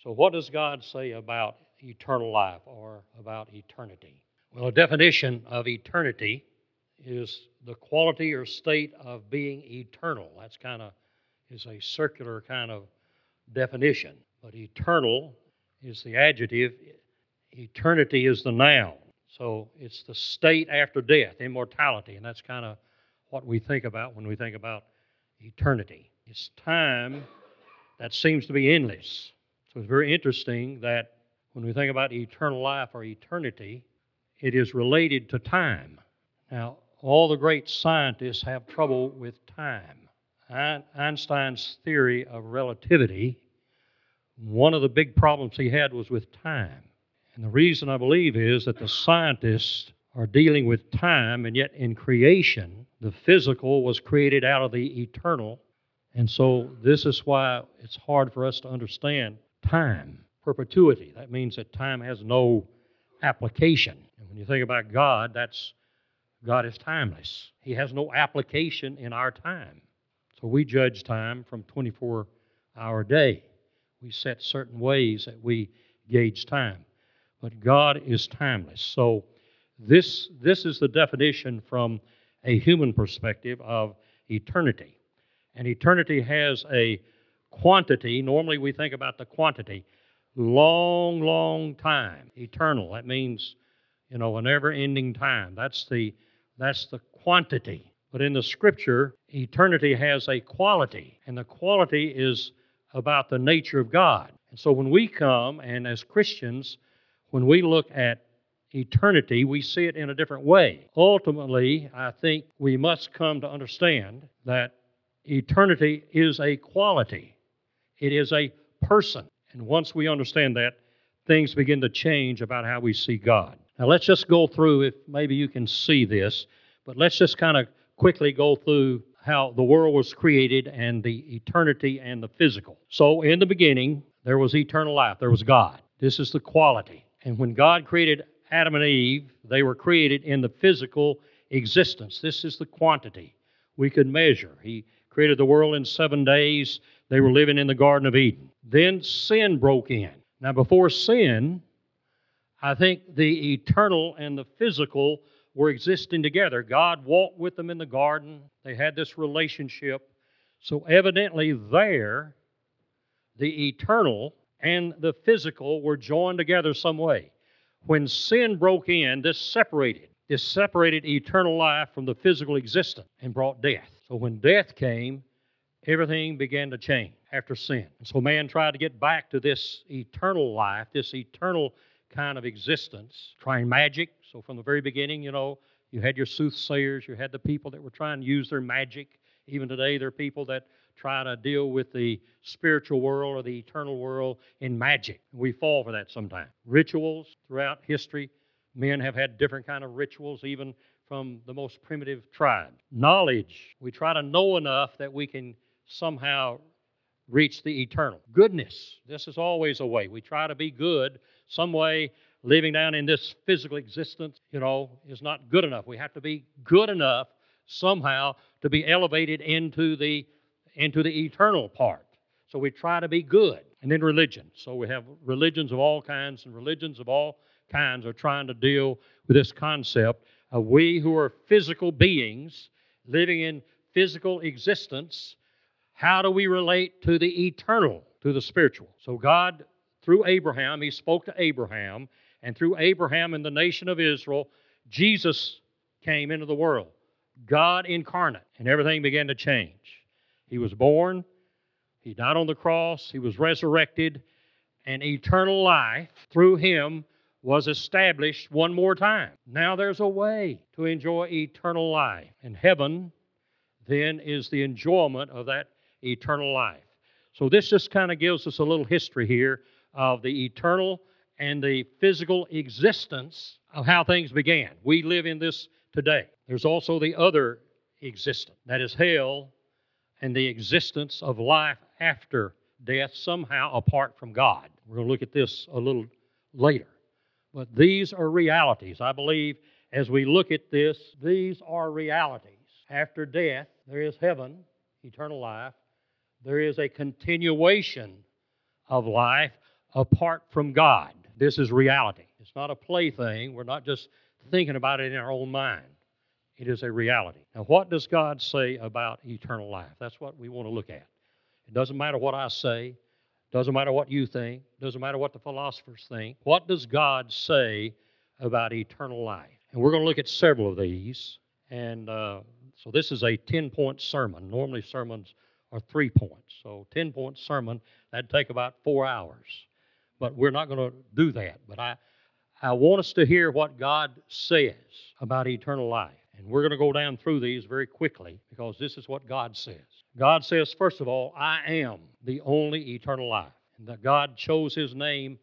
So what does God say about eternal life or about eternity? Well, a definition of eternity is the quality or state of being eternal. That's kind of is a circular kind of definition. But eternal is the adjective, eternity is the noun. So it's the state after death, immortality, and that's kind of what we think about when we think about eternity. It's time that seems to be endless. So it's very interesting that when we think about eternal life or eternity, it is related to time. Now, all the great scientists have trouble with time. Einstein's theory of relativity, one of the big problems he had was with time. And the reason I believe is that the scientists are dealing with time, and yet in creation, the physical was created out of the eternal. And so this is why it's hard for us to understand time, perpetuity. That means that time has no application. And when you think about God, God is timeless. He has no application in our time. So we judge time from 24-hour day. We set certain ways that we gauge time. But God is timeless. So this is the definition from a human perspective of eternity. And eternity has a quantity. Normally we think about the quantity. Long, long time. Eternal. That means, a never-ending time. That's the quantity. But in the Scripture, eternity has a quality. And the quality is about the nature of God. And so when we come, and as Christians, when we look at eternity, we see it in a different way. Ultimately, I think we must come to understand that eternity is a quality. It is a person. And once we understand that, things begin to change about how we see God. Now let's just go through, if maybe you can see this, but let's just kind of quickly go through how the world was created and the eternity and the physical. So in the beginning, there was eternal life. There was God. This is the quality. And when God created Adam and Eve, they were created in the physical existence. This is the quantity we could measure. He created the world in 7 days. They were living in the Garden of Eden. Then sin broke in. Now, before sin, I think the eternal and the physical were existing together. God walked with them in the garden. They had this relationship. So evidently there, the eternal and the physical were joined together some way. When sin broke in, this separated eternal life from the physical existence and brought death. So when death came, everything began to change after sin. And so man tried to get back to this eternal life, this eternal kind of existence, trying magic. So from the very beginning, you had your soothsayers, you had the people that were trying to use their magic. Even today, there are people that try to deal with the spiritual world or the eternal world in magic. We fall for that sometimes. Rituals throughout history, men have had different kind of rituals, even from the most primitive tribes. Knowledge, we try to know enough that we can somehow reach the eternal. Goodness, this is always a way. We try to be good some way. Living down in this physical existence, is not good enough. We have to be good enough somehow to be elevated into the eternal part. So we try to be good. And then religion. So we have religions of all kinds, and religions of all kinds are trying to deal with this concept of we who are physical beings living in physical existence, how do we relate to the eternal, to the spiritual? So God, through Abraham, He spoke to Abraham, and through Abraham and the nation of Israel, Jesus came into the world. God incarnate, and everything began to change. He was born, He died on the cross, He was resurrected, and eternal life through Him was established one more time. Now there's a way to enjoy eternal life. And heaven then is the enjoyment of that eternal life. So this just kind of gives us a little history here of the eternal and the physical existence of how things began. We live in this today. There's also the other existence, that is hell and the existence of life after death, somehow apart from God. We're going to look at this a little later. But these are realities. I believe as we look at this, these are realities. After death, there is heaven, eternal life. There is a continuation of life apart from God. This is reality. It's not a plaything. We're not just thinking about it in our own mind. It is a reality. Now, what does God say about eternal life? That's what we want to look at. It doesn't matter what I say. Doesn't matter what you think. Doesn't matter what the philosophers think. What does God say about eternal life? And we're going to look at several of these. And so this is a 10-point sermon. Normally sermons are 3 points. So 10-point sermon, that'd take about 4 hours. But we're not going to do that. But I want us to hear what God says about eternal life. And we're going to go down through these very quickly because this is what God says. God says, first of all, I am the only eternal life. And that God chose His name,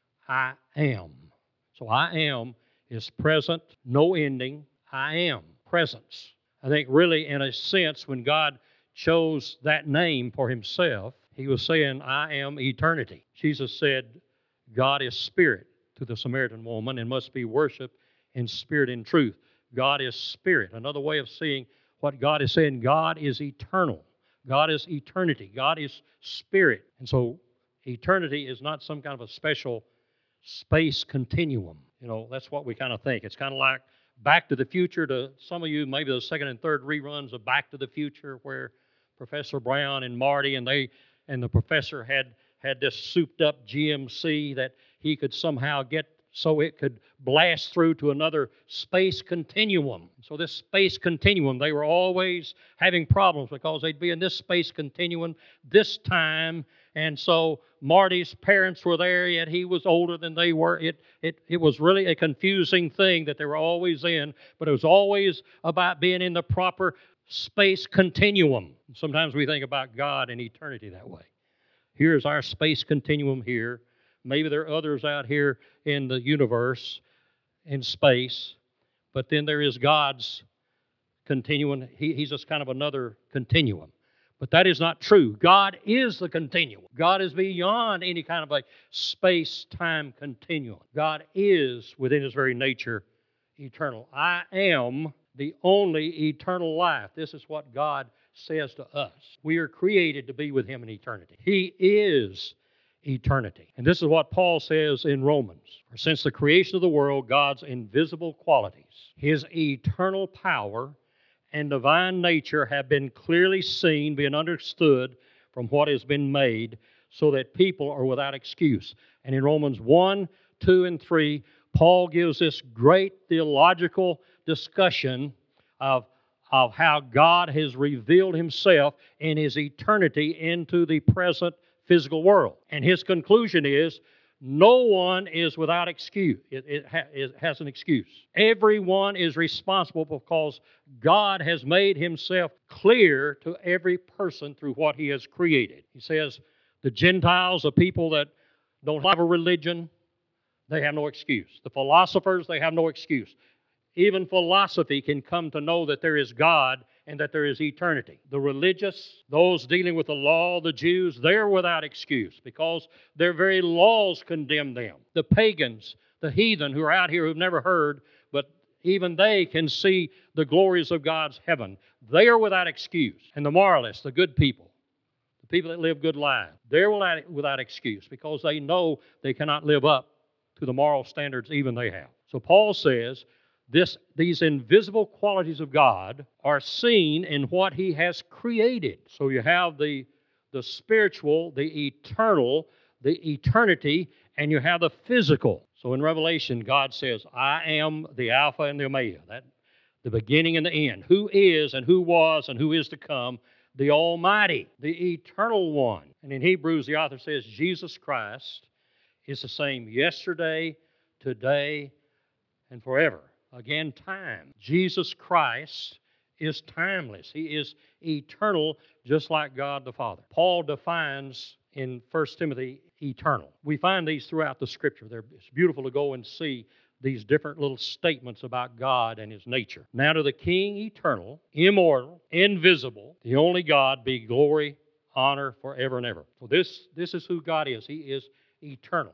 I am. So I am is present, no ending. I am, presence. I think really in a sense when God chose that name for Himself, He was saying, I am eternity. Jesus said, God is spirit to the Samaritan woman and must be worshiped in spirit and truth. God is spirit. Another way of seeing what God is saying, God is eternal. God is eternity. God is spirit. And so eternity is not some kind of a special space continuum. You know, that's what we kind of think. It's kind of like Back to the Future. To some of you, maybe the second and third reruns of Back to the Future where Professor Brown and Marty and the professor had this souped up GMC that he could somehow get so it could blast through to another space continuum. So this space continuum, they were always having problems because they'd be in this space continuum this time. And so Marty's parents were there, yet he was older than they were. It was really a confusing thing that they were always in, but it was always about being in the proper space continuum. Sometimes we think about God and eternity that way. Here's our space continuum here. Maybe there are others out here in the universe, in space, but then there is God's continuum. He's just kind of another continuum. But that is not true. God is the continuum. God is beyond any kind of a space-time continuum. God is, within His very nature, eternal. I am the only eternal life. This is what God says to us. We are created to be with Him in eternity. He is eternity. And this is what Paul says in Romans. For since the creation of the world, God's invisible qualities, His eternal power and divine nature have been clearly seen, being understood from what has been made, so that people are without excuse. And in Romans 1, 2, and 3, Paul gives this great theological discussion of how God has revealed Himself in His eternity into the present physical world. And his conclusion is, no one is without excuse. It has an excuse. Everyone is responsible because God has made Himself clear to every person through what He has created. He says the Gentiles, the people that don't have a religion, they have no excuse. The philosophers, they have no excuse. Even philosophy can come to know that there is God and that there is eternity. The religious, those dealing with the law, the Jews, they're without excuse because their very laws condemn them. The pagans, the heathen who are out here who've never heard, but even they can see the glories of God's heaven. They are without excuse. And the moralists, the good people, the people that live good lives, they're without excuse because they know they cannot live up to the moral standards even they have. So Paul says, these invisible qualities of God are seen in what He has created. So you have the spiritual, the eternal, the eternity, and you have the physical. So in Revelation, God says, I am the Alpha and the Omega, the beginning and the end, who is and who was and who is to come, the Almighty, the Eternal One. And in Hebrews, the author says, Jesus Christ is the same yesterday, today, and forever. Again, time. Jesus Christ is timeless. He is eternal, just like God the Father. Paul defines in 1 Timothy eternal. We find these throughout the Scripture. It's beautiful to go and see these different little statements about God and His nature. Now to the King eternal, immortal, invisible, the only God, be glory, honor forever and ever. So this is who God is. He is eternal.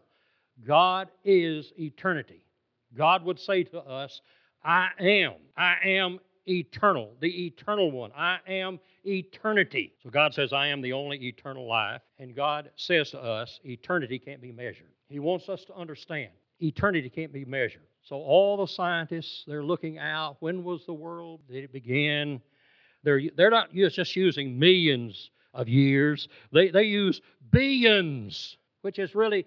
God is eternity. God would say to us, I am eternal, the eternal one. I am eternity. So God says, I am the only eternal life. And God says to us, eternity can't be measured. He wants us to understand eternity can't be measured. So all the scientists, they're looking out. When was the world? Did it begin? They're not just using millions of years. They use billions, which is really,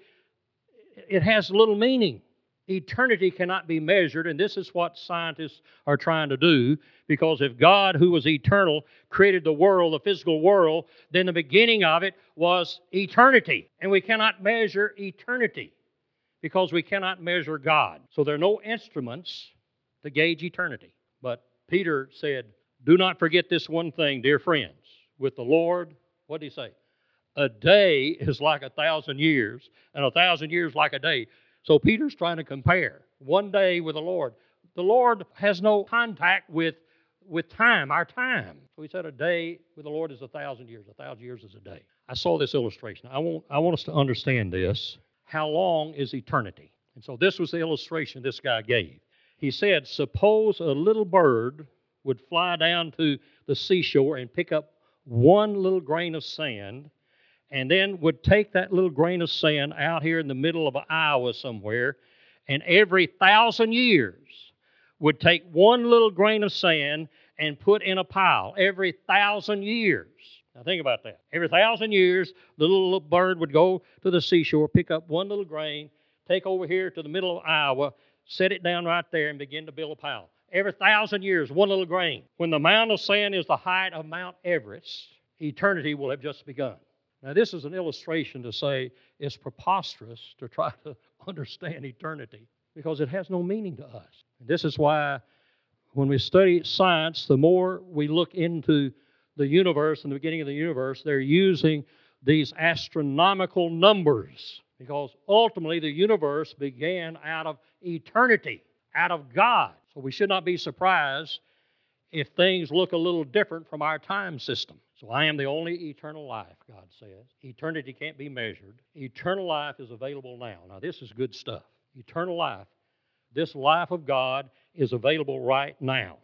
it has little meaning. Eternity cannot be measured, and this is what scientists are trying to do, because if God, who was eternal, created the world, the physical world, then the beginning of it was eternity. And we cannot measure eternity because we cannot measure God. So there are no instruments to gauge eternity. But Peter said, do not forget this one thing, dear friends. With the Lord, what did he say? A day is like 1,000 years, and 1,000 years like a day. So Peter's trying to compare one day with the Lord. The Lord has no contact with time, our time. So he said a day with the Lord is 1,000 years. 1,000 years is a day. I saw this illustration. I want us to understand this. How long is eternity? And so this was the illustration this guy gave. He said, suppose a little bird would fly down to the seashore and pick up one little grain of sand, and then would take that little grain of sand out here in the middle of Iowa somewhere, and every 1,000 years would take one little grain of sand and put in a pile. Every 1,000 years. Now think about that. Every 1,000 years, the little bird would go to the seashore, pick up one little grain, take over here to the middle of Iowa, set it down right there, and begin to build a pile. Every 1,000 years, one little grain. When the mound of sand is the height of Mount Everest, eternity will have just begun. Now, this is an illustration to say it's preposterous to try to understand eternity because it has no meaning to us. And this is why when we study science, the more we look into the universe and the beginning of the universe, they're using these astronomical numbers because ultimately the universe began out of eternity, out of God. So we should not be surprised if things look a little different from our time system. So I am the only eternal life, God says. Eternity can't be measured. Eternal life is available now. Now, this is good stuff. Eternal life, this life of God is available right now.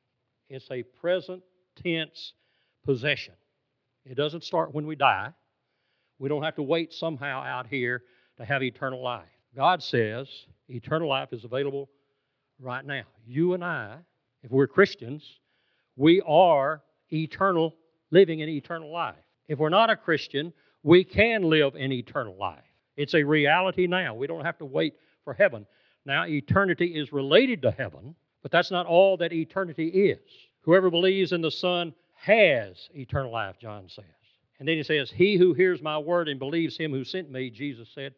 It's a present tense possession. It doesn't start when we die. We don't have to wait somehow out here to have eternal life. God says eternal life is available right now. You and I, if we're Christians, we are eternal, living in eternal life. If we're not a Christian, we can live in eternal life. It's a reality now. We don't have to wait for heaven. Now, eternity is related to heaven, but that's not all that eternity is. Whoever believes in the Son has eternal life, John says. And then he says, he who hears my word and believes him who sent me, Jesus said,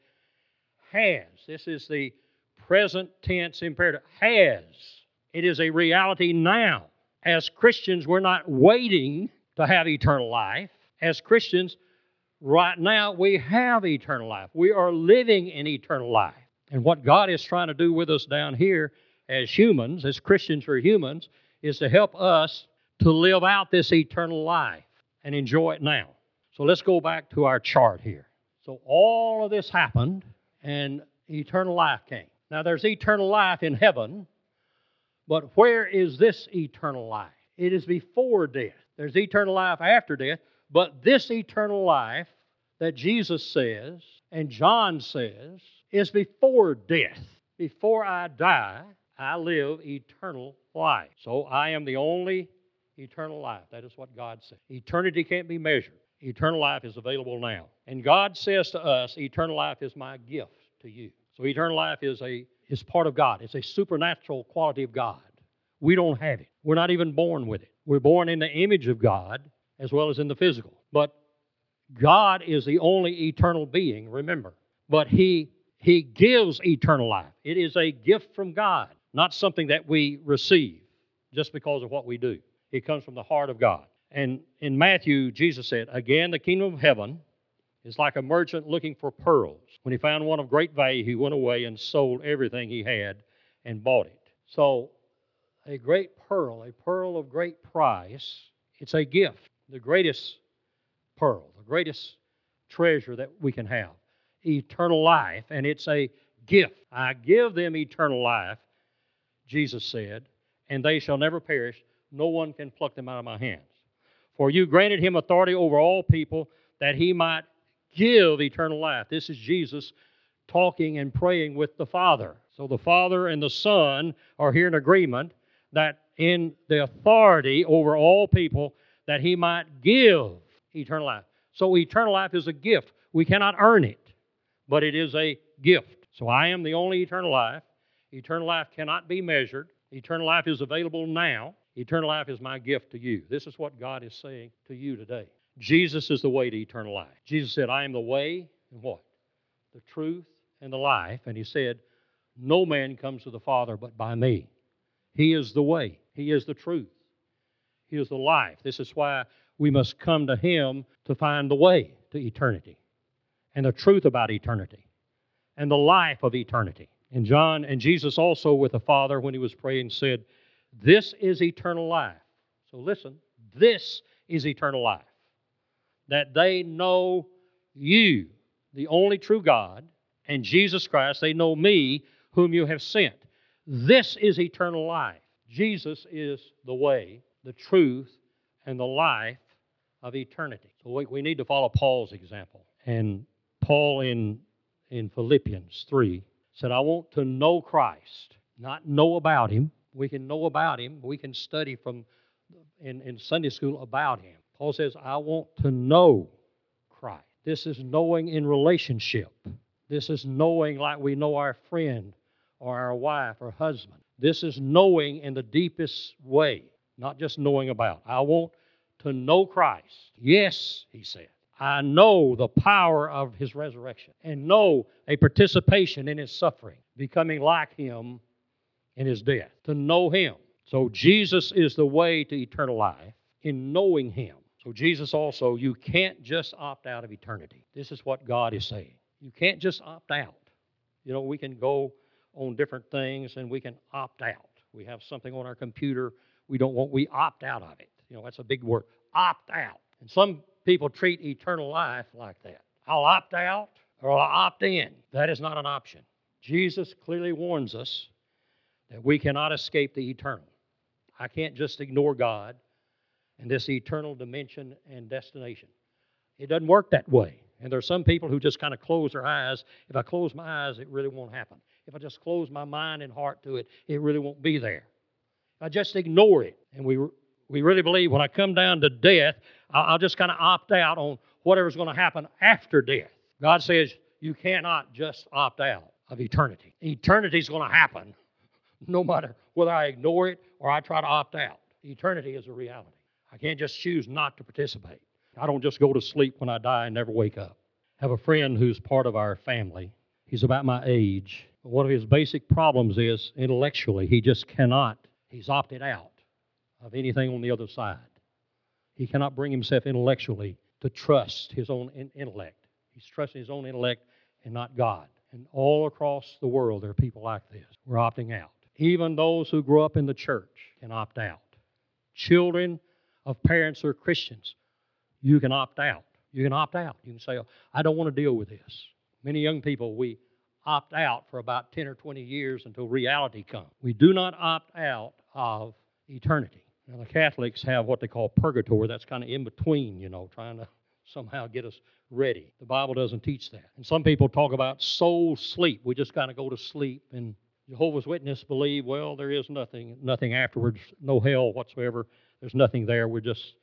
has. This is the present tense imperative. Has. It is a reality now. As Christians, we're not waiting to have eternal life. As Christians, right now, we have eternal life. We are living in eternal life. And what God is trying to do with us down here as humans, as Christians or humans, is to help us to live out this eternal life and enjoy it now. So let's go back to our chart here. So all of this happened and eternal life came. Now there's eternal life in heaven, but where is this eternal life? It is before death. There's eternal life after death, but this eternal life that Jesus says and John says is before death. Before I die, I live eternal life. So I am the only eternal life. That is what God said. Eternity can't be measured. Eternal life is available now. And God says to us, eternal life is my gift to you. So eternal life is part of God. It's a supernatural quality of God. We don't have it. We're not even born with it. We're born in the image of God as well as in the physical. But God is the only eternal being, remember. But He gives eternal life. It is a gift from God, not something that we receive just because of what we do. It comes from the heart of God. And in Matthew, Jesus said, again, the kingdom of heaven is like a merchant looking for pearls. When he found one of great value, he went away and sold everything he had and bought it. So a great pearl, a pearl of great price, it's a gift, the greatest pearl, the greatest treasure that we can have, eternal life, and it's a gift. I give them eternal life, Jesus said, and they shall never perish, No one can pluck them out of my hands. For you granted him authority over all people, that he might give eternal life. This is Jesus talking and praying with the Father. So the Father and the Son are here in agreement that in the authority over all people, that he might give eternal life. So eternal life is a gift. We cannot earn it, but it is a gift. So I am the only eternal life. Eternal life cannot be measured. Eternal life is available now. Eternal life is my gift to you. This is what God is saying to you today. Jesus is the way to eternal life. Jesus said, I am the way and what? The truth and the life. And he said, no man comes to the Father but by me. He is the way. He is the truth. He is the life. This is why we must come to him to find the way to eternity and the truth about eternity and the life of eternity. And Jesus also with the Father, when he was praying, said, this is eternal life. So listen, this is eternal life, that they know you, the only true God, and Jesus Christ. They know me, whom you have sent. This is eternal life. Jesus is the way, the truth, and the life of eternity. So we need to follow Paul's example. And Paul in Philippians 3 said, I want to know Christ, not know about him. We can know about him. We can study from in Sunday school about him. Paul says, I want to know Christ. This is knowing in relationship. This is knowing like we know our friend or our wife or husband. This is knowing in the deepest way, not just knowing about. I want to know Christ. Yes, he said. I know the power of his resurrection and know a participation in his suffering, becoming like him in his death, to know him. So Jesus is the way to eternal life in knowing him. So Jesus also, you can't just opt out of eternity. This is what God is saying. You can't just opt out. You know, we can go on different things and we can opt out. We have something on our computer we opt out of it. You know, that's a big word, opt out. And some people treat eternal life like that. I'll opt out or I'll opt in. That is not an option. Jesus clearly warns us that we cannot escape the eternal. I can't just ignore God and this eternal dimension and destination. It doesn't work that way. And there are some people who just kind of close their eyes. If I close my eyes, it really won't happen. If I just close my mind and heart to it, it really won't be there. If I just ignore it, and we really believe when I come down to death, I'll just kind of opt out on whatever's going to happen after death. God says you cannot just opt out of eternity. Eternity's going to happen no matter whether I ignore it or I try to opt out. Eternity is a reality. I can't just choose not to participate. I don't just go to sleep when I die and never wake up. I have a friend who's part of our family. He's about my age. One of his basic problems is intellectually, he just cannot. He's opted out of anything on the other side. He cannot bring himself intellectually to trust his own intellect. He's trusting his own intellect and not God. And all across the world, there are people like this. We're opting out. Even those who grow up in the church can opt out. Children of parents who are Christians, you can opt out. You can opt out. You can say, I don't want to deal with this. Many young people, we opt out for about 10 or 20 years until reality comes. We do not opt out of eternity. Now, the Catholics have what they call purgatory. That's kind of in between, trying to somehow get us ready. The Bible doesn't teach that. And some people talk about soul sleep. We just kind of go to sleep. And Jehovah's Witnesses believe, well, there is nothing afterwards, no hell whatsoever. There's nothing there. We just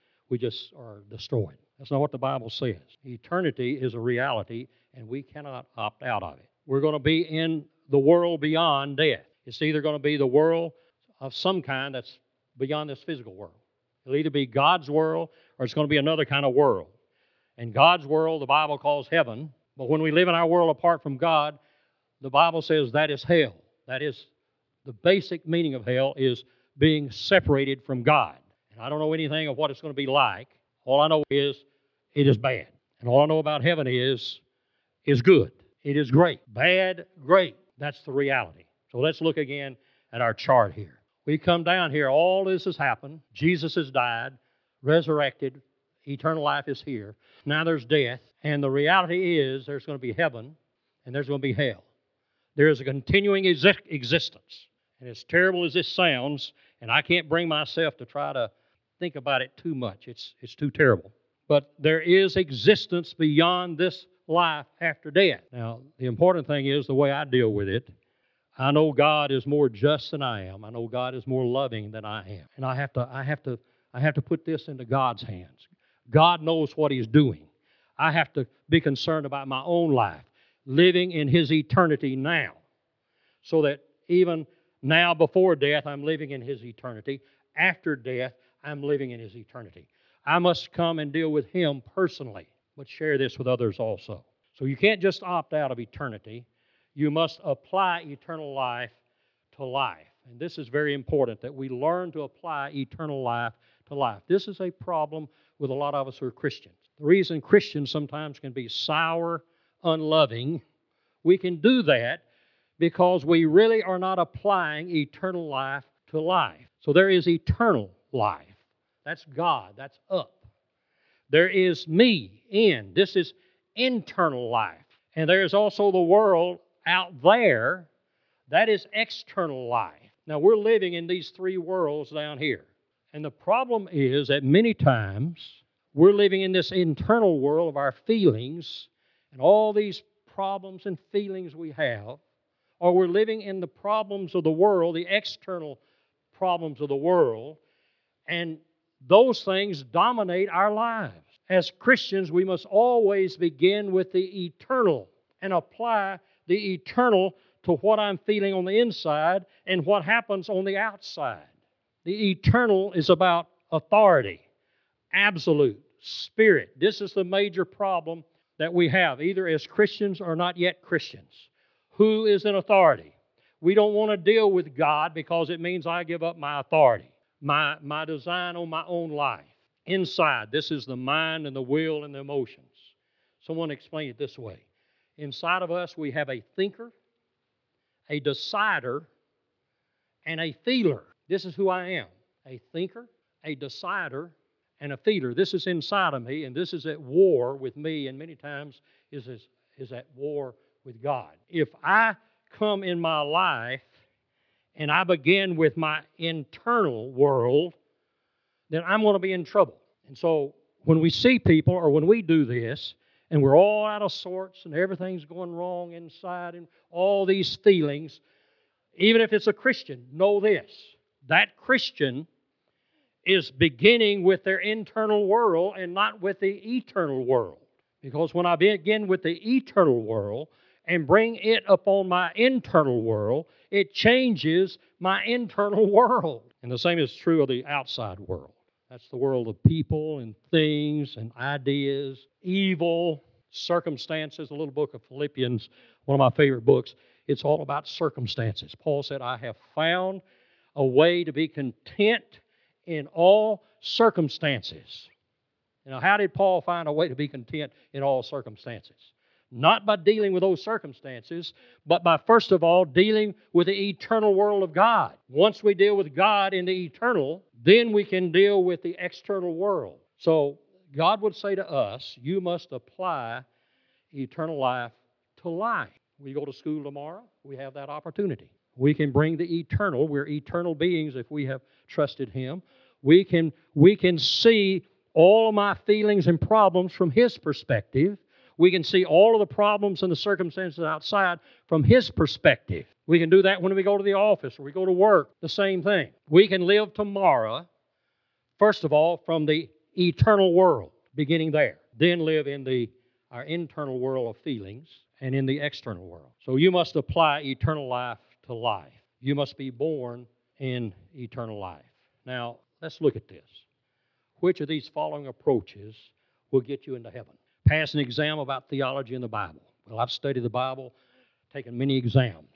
are destroyed. That's not what the Bible says. Eternity is a reality, and we cannot opt out of it. We're going to be in the world beyond death. It's either going to be the world of some kind that's beyond this physical world. It'll either be God's world or it's going to be another kind of world. And God's world, the Bible calls heaven. But when we live in our world apart from God, the Bible says that is hell. That is, the basic meaning of hell is being separated from God. And I don't know anything of what it's going to be like. All I know is it is bad. And all I know about heaven is good. It is great. Bad, great. That's the reality. So let's look again at our chart here. We come down here, all this has happened. Jesus has died, resurrected, eternal life is here. Now there's death, and the reality is there's going to be heaven and there's going to be hell. There is a continuing existence. And as terrible as this sounds, And I can't bring myself to try to think about it too much. It's too terrible. But there is existence beyond this life after death. Now, the important thing is the way I deal with it. I know God is more just than I am. I know God is more loving than I am. And I have to put this into God's hands. God knows what He's doing. I have to be concerned about my own life, living in His eternity now, so that even now before death, I'm living in His eternity. After death, I'm living in His eternity. I must come and deal with Him personally, but share this with others also. So you can't just opt out of eternity. You must apply eternal life to life. And this is very important, that we learn to apply eternal life to life. This is a problem with a lot of us who are Christians. The reason Christians sometimes can be sour, unloving, we can do that because we really are not applying eternal life to life. So there is eternal life. That's God. That's up. There is me, in. This is internal life. And there is also the world out there. That is external life. Now, we're living in these three worlds down here. And the problem is that many times we're living in this internal world of our feelings and all these problems and feelings we have, or we're living in the problems of the world, the external problems of the world, and those things dominate our lives. As Christians, we must always begin with the eternal and apply the eternal to what I'm feeling on the inside and what happens on the outside. The eternal is about authority, absolute, spirit. This is the major problem that we have, either as Christians or not yet Christians. Who is in authority? We don't want to deal with God because it means I give up my authority, my design on my own life. Inside, this is the mind and the will and the emotions. Someone explained it this way. Inside of us, we have a thinker, a decider, and a feeler. This is who I am, a thinker, a decider, and a feeler. This is inside of me, and this is at war with me, and many times is at war with God. If I come in my life and I begin with my internal world, then I'm going to be in trouble. And so when we see people or when we do this, and we're all out of sorts and everything's going wrong inside and all these feelings, even if it's a Christian, know this. That Christian is beginning with their internal world and not with the eternal world. Because when I begin with the eternal world and bring it upon my internal world, it changes my internal world. And the same is true of the outside world. That's the world of people and things and ideas, evil, circumstances. The little book of Philippians, one of my favorite books, it's all about circumstances. Paul said, I have found a way to be content in all circumstances. Now, how did Paul find a way to be content in all circumstances? Not by dealing with those circumstances, but by, first of all, dealing with the eternal world of God. Once we deal with God in the eternal, then we can deal with the external world. So God would say to us, you must apply eternal life to life. We go to school tomorrow, we have that opportunity. We can bring the eternal. We're eternal beings if we have trusted Him. We can see all of my feelings and problems from His perspective. We can see all of the problems and the circumstances outside from His perspective. We can do that when we go to the office or we go to work, the same thing. We can live tomorrow, first of all, from the eternal world, beginning there. Then live in our internal world of feelings and in the external world. So you must apply eternal life to life. You must be born in eternal life. Now, let's look at this. Which of these following approaches will get you into heaven? Pass an exam about theology in the Bible. Well, I've studied the Bible, taken many exams.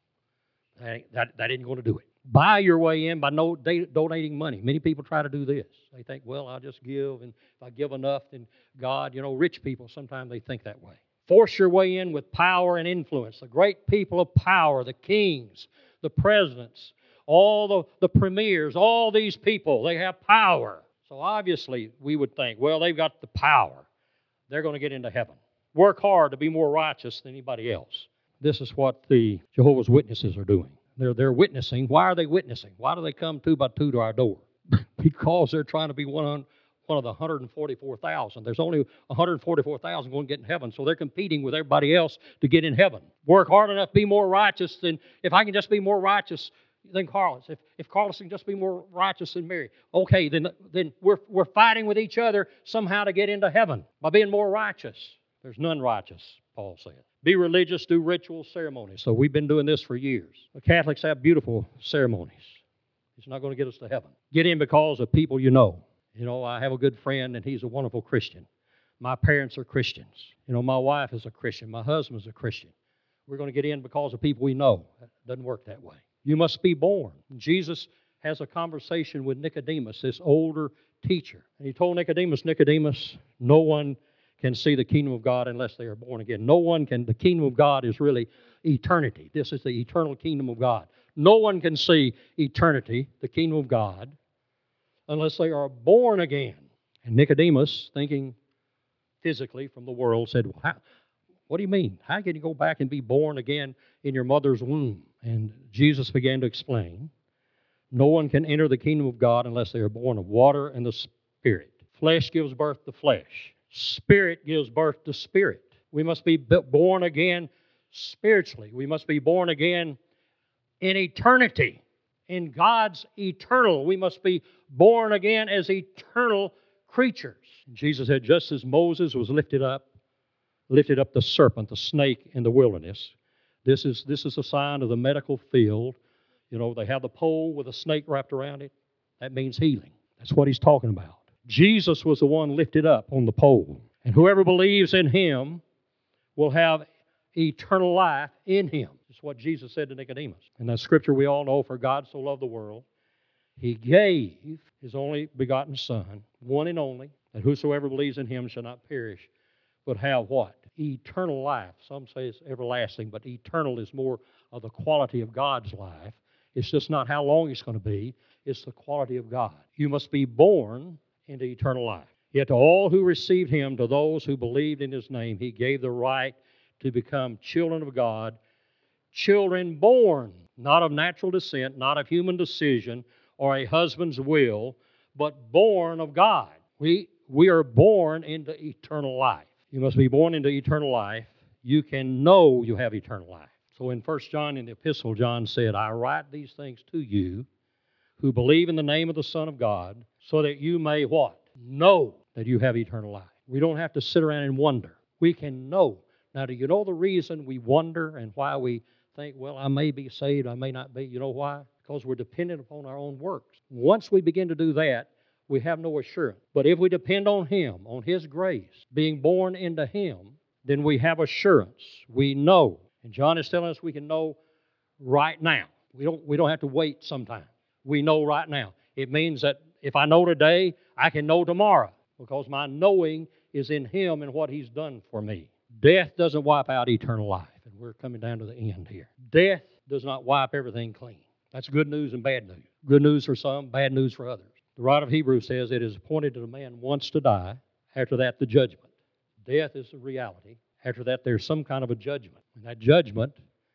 That ain't going to do it. Buy your way in by donating money. Many people try to do this. They think, well, I'll just give, and if I give enough, then God, rich people, sometimes they think that way. Force your way in with power and influence. The great people of power, the kings, the presidents, all the premiers, all these people, they have power. So obviously we would think, well, they've got the power. They're going to get into heaven. Work hard to be more righteous than anybody else. This is what the Jehovah's Witnesses are doing. They're witnessing. Why are they witnessing? Why do they come 2 by 2 to our door? Because they're trying to be one of the 144,000. There's only 144,000 going to get in heaven, so they're competing with everybody else to get in heaven. Work hard enough, be more righteous than, if I can just be more righteous than Carlos, if Carlos can just be more righteous than Mary, okay, then we're fighting with each other somehow to get into heaven by being more righteous. There's none righteous, Paul said. Be religious, do ritual ceremonies. So we've been doing this for years. The Catholics have beautiful ceremonies. It's not going to get us to heaven. Get in because of people you know. You know, I have a good friend, and he's a wonderful Christian. My parents are Christians. You know, my wife is a Christian. My husband's a Christian. We're going to get in because of people we know. It doesn't work that way. You must be born. Jesus has a conversation with Nicodemus, this older teacher. And he told Nicodemus, no one can see the kingdom of God unless they are born again. No one can. The kingdom of God is really eternity. This is the eternal kingdom of God. No one can see eternity, the kingdom of God, unless they are born again. And Nicodemus, thinking physically from the world, said, well, what do you mean? How can you go back and be born again in your mother's womb? And Jesus began to explain, no one can enter the kingdom of God unless they are born of water and the Spirit. Flesh gives birth to flesh. Spirit gives birth to spirit. We must be born again spiritually. We must be born again in eternity, in God's eternal. We must be born again as eternal creatures. Jesus said, just as Moses was lifted up the serpent, the snake in the wilderness. This is a sign of the medical field. You know, they have the pole with a snake wrapped around it. That means healing. That's what he's talking about. Jesus was the one lifted up on the pole. And whoever believes in him will have eternal life in him. That's what Jesus said to Nicodemus. And that scripture we all know, for God so loved the world, he gave his only begotten Son, one and only, that whosoever believes in him shall not perish, but have what? Eternal life. Some say it's everlasting, but eternal is more of the quality of God's life. It's just not how long it's going to be. It's the quality of God. You must be born into eternal life. Yet to all who received him, to those who believed in his name, he gave the right to become children of God, children born, not of natural descent, not of human decision or a husband's will, but born of God. We are born into eternal life. You must be born into eternal life. You can know you have eternal life. So in 1 John, in the epistle, John said, I write these things to you who believe in the name of the Son of God, so that you may what? Know that you have eternal life. We don't have to sit around and wonder. We can know. Now, do you know the reason we wonder and why we think, well, I may be saved, I may not be? You know why? Because we're dependent upon our own works. Once we begin to do that, we have no assurance. But if we depend on him, on his grace, being born into him, then we have assurance. We know. And John is telling us we can know right now. We don't have to wait sometime. We know right now. It means that if I know today, I can know tomorrow, because my knowing is in him and what he's done for me. Death doesn't wipe out eternal life. And we're coming down to the end here. Death does not wipe everything clean. That's good news and bad news. Good news for some, bad news for others. The writer of Hebrews says it is appointed to a man once to die. After that, the judgment. Death is a reality. After that, there's some kind of a judgment. And that judgment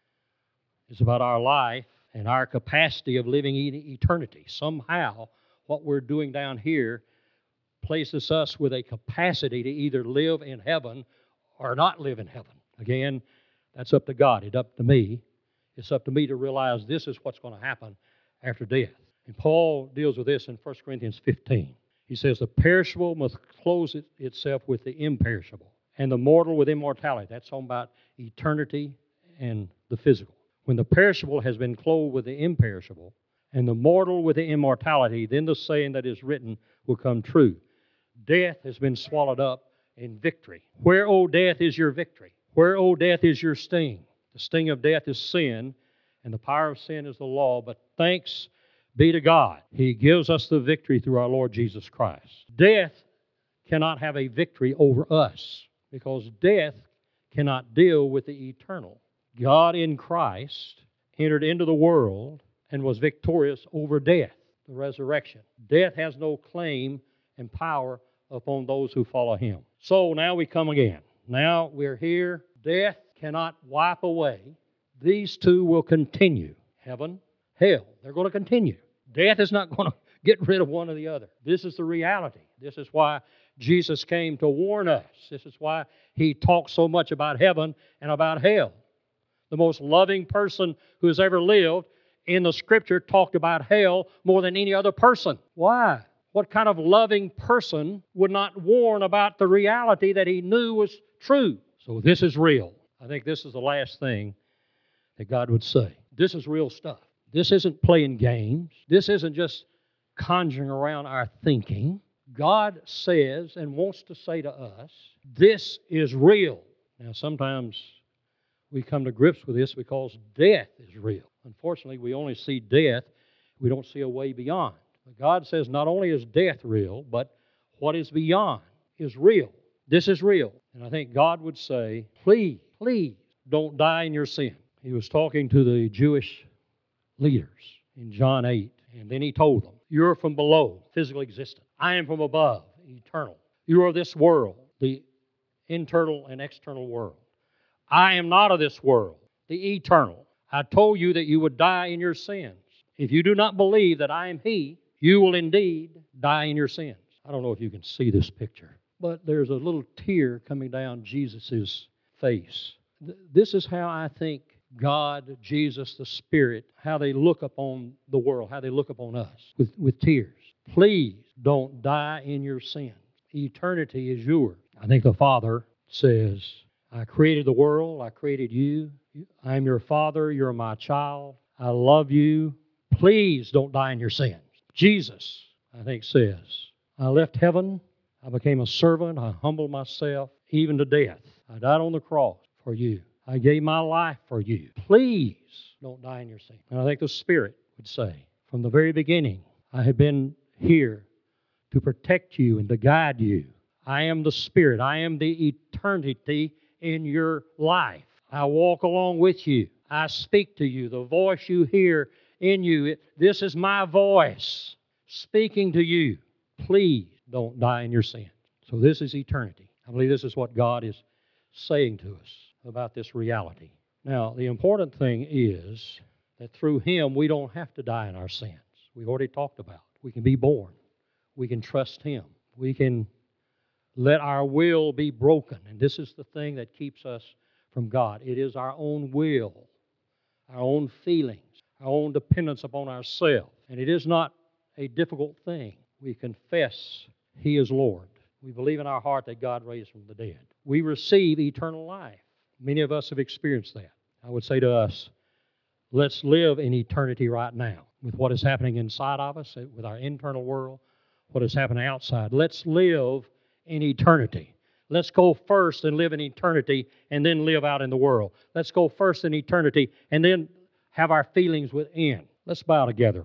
is about our life and our capacity of living in eternity. Somehow, what we're doing down here places us with a capacity to either live in heaven or not live in heaven. Again, that's up to God. It's up to me. It's up to me to realize this is what's going to happen after death. And Paul deals with this in 1 Corinthians 15. He says, the perishable must clothe itself with the imperishable, and the mortal with immortality. That's talking about eternity and the physical. When the perishable has been clothed with the imperishable, and the mortal with the immortality, then the saying that is written will come true. Death has been swallowed up in victory. Where, O death, is your victory? Where, O death, is your sting? The sting of death is sin, and the power of sin is the law, but thanks be to God. He gives us the victory through our Lord Jesus Christ. Death cannot have a victory over us, because death cannot deal with the eternal. God in Christ entered into the world and was victorious over death, the resurrection. Death has no claim and power upon those who follow him. So now we come again. Now we're here. Death cannot wipe away. These two will continue. heaven, hell. They're going to continue. Death is not going to get rid of one or the other. This is the reality. This is why Jesus came to warn us. This is why He talks so much about heaven and about hell. The most loving person who has ever lived in the Scripture talked about hell more than any other person. Why? What kind of loving person would not warn about the reality that he knew was true? So this is real. I think this is the last thing that God would say. This is real stuff. This isn't playing games. This isn't just conjuring around our thinking. God says and wants to say to us, this is real. Now, sometimes we come to grips with this because death is real. Unfortunately, we only see death. We don't see a way beyond. But God says not only is death real, but what is beyond is real. This is real. And I think God would say, please, please don't die in your sin. He was talking to the Jewish leaders in John 8, and then He told them, you're from below, physical existence. I am from above, eternal. You are this world, the internal and external world. I am not of this world, the eternal. I told you that you would die in your sins. If you do not believe that I am He, you will indeed die in your sins. I don't know if you can see this picture, but there's a little tear coming down Jesus' face. This is how I think God, Jesus, the Spirit, how they look upon the world, how they look upon us with tears. Please don't die in your sins. Eternity is yours. I think the Father says, I created the world, I created you. I am your Father, you're my child. I love you. Please don't die in your sins. Jesus, I think, says, I left heaven, I became a servant, I humbled myself, even to death. I died on the cross for you. I gave my life for you. Please don't die in your sin. And I think the Spirit would say, from the very beginning, I have been here to protect you and to guide you. I am the Spirit. I am the eternity in your life. I walk along with you. I speak to you. The voice you hear in you, this is my voice speaking to you. Please don't die in your sin. So this is eternity. I believe this is what God is saying to us about this reality. Now, the important thing is that through Him, we don't have to die in our sins. We've already talked about. We can be born. We can trust Him. We can let our will be broken. And this is the thing that keeps us from God. It is our own will, our own feelings, our own dependence upon ourselves. And it is not a difficult thing. We confess He is Lord. We believe in our heart that God raised from the dead. We receive eternal life. Many of us have experienced that. I would say to us, let's live in eternity right now with what is happening inside of us, with our internal world, what is happening outside. Let's live in eternity. Let's go first and live in eternity and then live out in the world. Let's go first in eternity and then have our feelings within. Let's bow together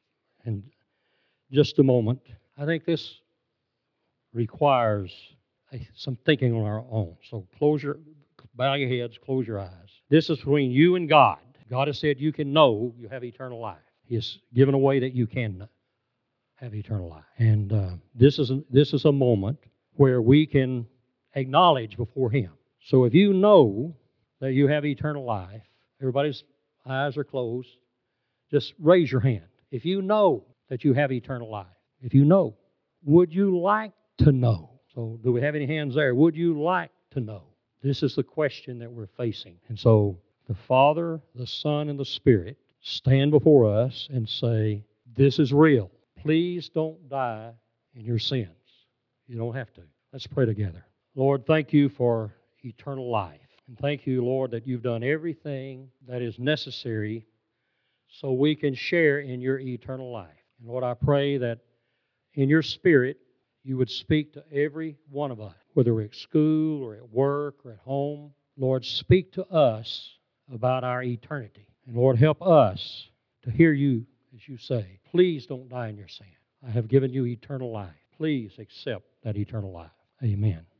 in just a moment. I think this requires some thinking on our own. So bow your heads, close your eyes. This is between you and God. God has said you can know you have eternal life. He has given a way that you can have eternal life. And this is a moment where we can acknowledge before Him. So if you know that you have eternal life, everybody's eyes are closed, just raise your hand. If you know that you have eternal life, if you know, would you like to know? So do we have any hands there? Would you like to know? This is the question that we're facing. And so the Father, the Son, and the Spirit stand before us and say, this is real. Please don't die in your sins. You don't have to. Let's pray together. Lord, thank you for eternal life. And thank you, Lord, that you've done everything that is necessary so we can share in your eternal life. And Lord, I pray that in your Spirit, you would speak to every one of us, whether we're at school or at work or at home. Lord, speak to us about our eternity. And Lord, help us to hear you as you say, please don't die in your sin. I have given you eternal life. Please accept that eternal life. Amen.